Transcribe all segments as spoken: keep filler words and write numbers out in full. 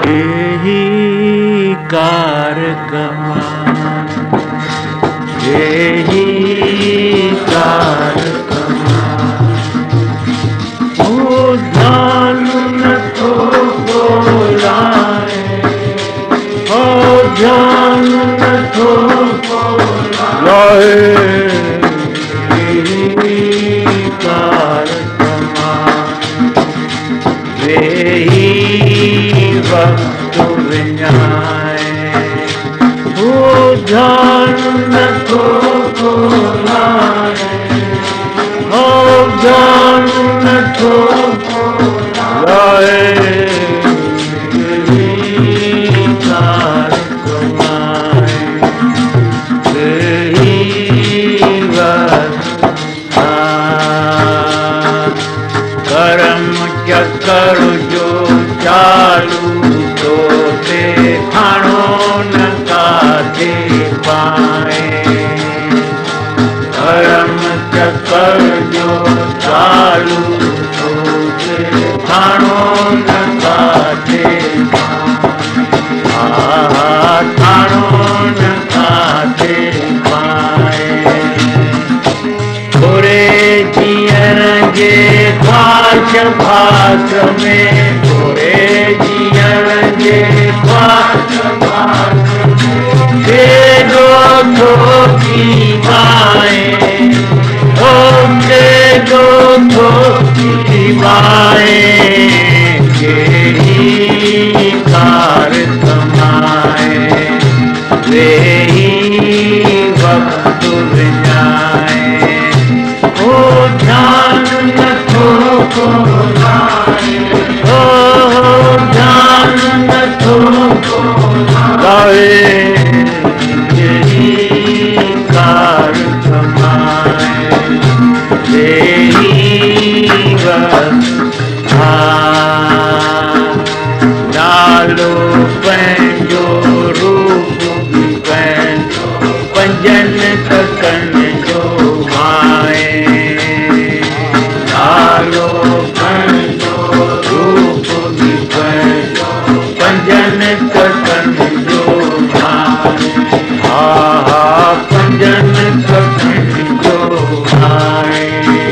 यही कार कमान, यही कार कमान, ओ ध्यान न तो बोलाए, ओ ध्यान न तो बोलाए, यही कार कमान, यही वक्त विन्याय, ओ ध्यान न तो बोलाए, ओ ध्यान न तो बोलाए, यही कार कमाए, यही वक्त कर्म चक्कर जो चालू तो देखणो न काथे पाए, कर्म चक्कर जो चालू तो देखणो न काथे पाए, आहा ठाणो न काथे पाए, बुरे जीवन जे ख्वाहिश भाग में, बुरे जीवन जे ख्वाहिश भाग में, दे दो थोड़ी बाएं, ओ दे दो थोड़ी बाएं, यही कार कमाए, यही वक्त विन्याय, ओ ध्यान न तो बोलाए, ओ ध्यान न तो बोलाए, यही कार कमाए, यही वक्त नालो पंहिंजो रूप पंहिंजो पंजन तकन जो भाए, नालो पंहिंजो रूप पंहिंजो पंजन तकन जो भाए, हा हा पंजन तकन जो भाए,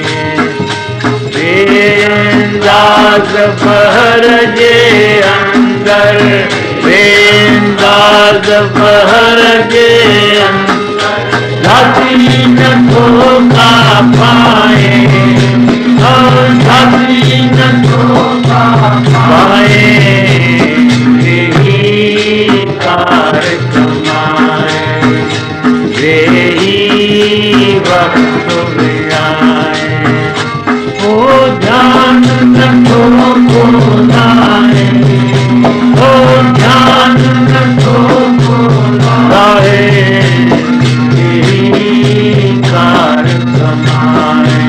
बेअंदाज़ बहर जे अंदर, बेअंदाज़ बहर जे अंदर, जाती न तो का पाए, जाती न तो का पाए, यही कार कमाए, यही वक्त विन्याय, ओ ध्यान न तो बोलाए, ओ ध्यान न तो बोलाए, यही कार कमाए,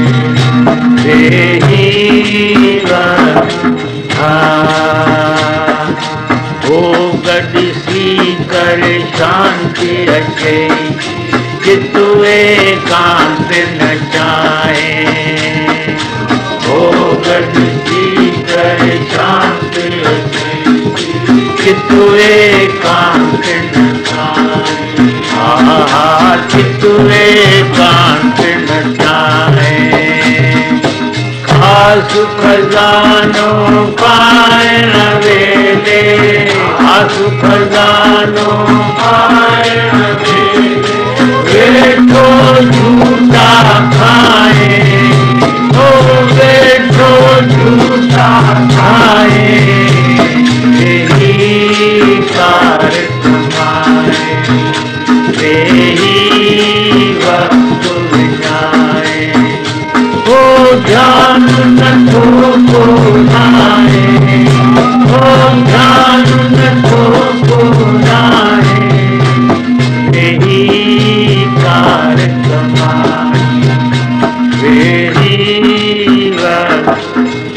यही वक्त ओ गॾिसी करे शांति अचे, चित्त एकांत न चाहे, ओ गॾिसी करे शांति अचे, चित्त एकांत न चाहे, आहा चित्त एकांत न चाहे, खास खजानो पाइण वेले, खास खजानो पाइण वेले, वेठो झूठा खाए, ओ वेठो झूठा खाए, यही कार कमाए, यही वक्त विन्याय, ओ ध्यान न तो बोलाए, ओ ध्यान न तो बोलाए, यही कार कमाए, यही वक्त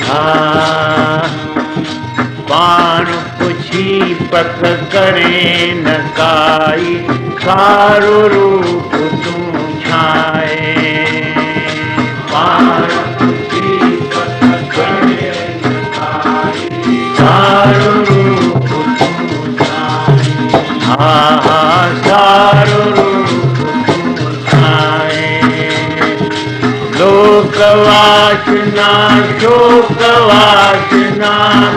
पाण पुछी पक करे न काई, सारो रूप तू छाए, पाण पुछी पक करे न काई, सारो रूप आहा सारो रूप तुझाए। लोकवासना शोकवासना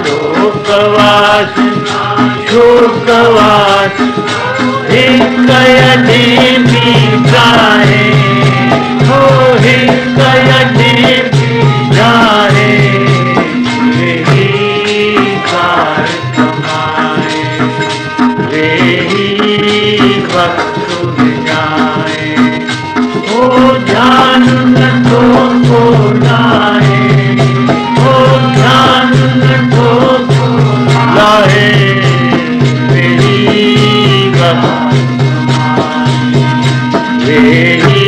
लोकवासना शोकवासना हिंकय देवी जाए हो हिंकय देवी जाए यही कार कमाए यही भक्त जाए ओ ध्यान न तो को लाए ओ ध्यान न तो को लाए मेरी भक्त यही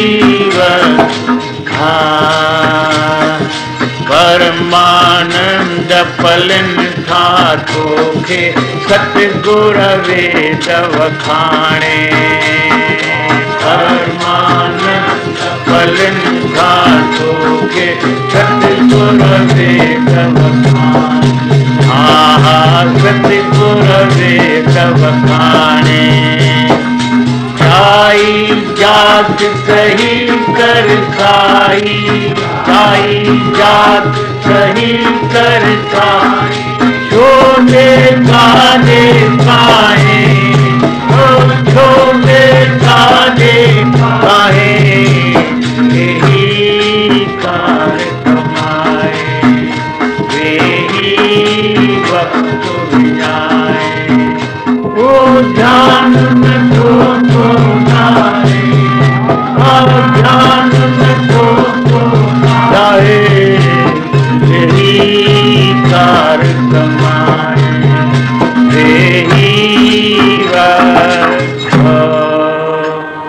परमानंद पलन ठाठो के सतगुर वेद वखाणे परमानंद पलन ठाठो के सतगुर वेद वखाणे आहा सतगुर वेद वखाणे जाई जात सही कर साई जाई जात सही कर साई छोटे काले काहे ओ छोटे काले काहे यही कार कमाए यही वक्त जाए ओ जा